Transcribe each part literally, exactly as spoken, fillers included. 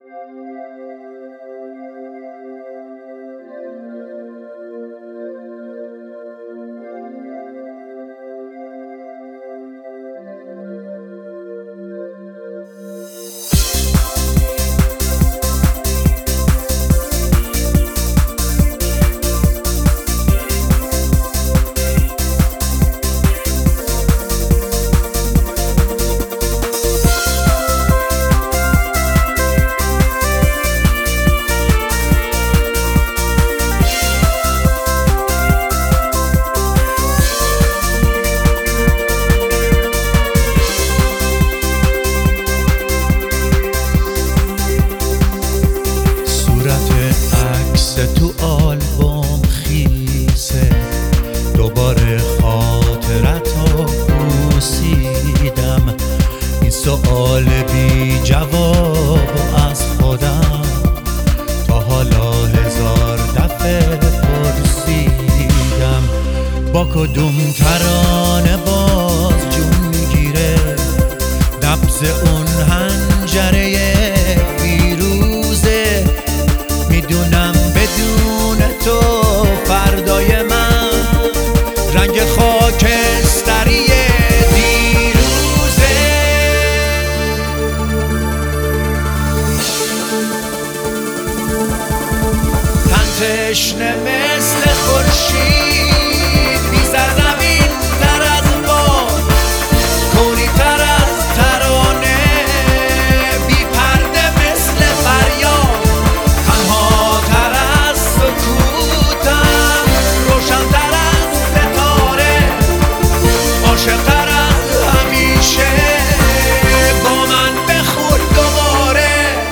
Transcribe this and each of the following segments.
تو آلبوم خیسه دوباره خاطرتو پوسیدم. این سؤال بی جواب از خودم تا حالا هزار دفعه پرسیدم. با کدوم ترانه باز جون میگیره نبض اون حنجره فیروزه. میدونم بدون تو فردای من رنگ خاکستری دیروزه. تن تشنه مثل خورشید بی سرزمین تر از باد، کونی تر از ترانه، بی پرده مثل فریاد، تنها تر از سکوتم، روشن تر از ستاره، عاشق تر از همیشه. با من بخور دوباره.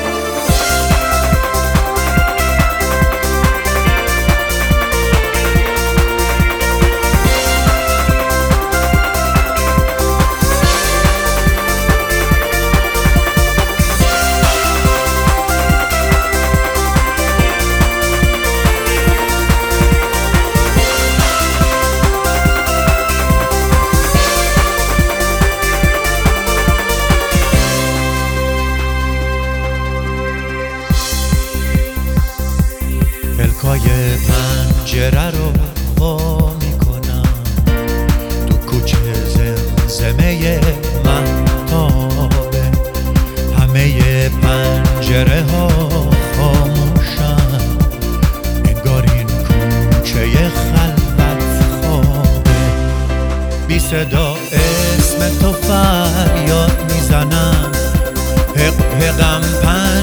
پلکای پنجره رو وا میکنم، تو کوچه زمزمه مهتابه، همه پنجره ها خاموشن، انگار این کوچه خلوت خوابه. بی صدا اسم تو فریاد میزنم، حق حقم پنجره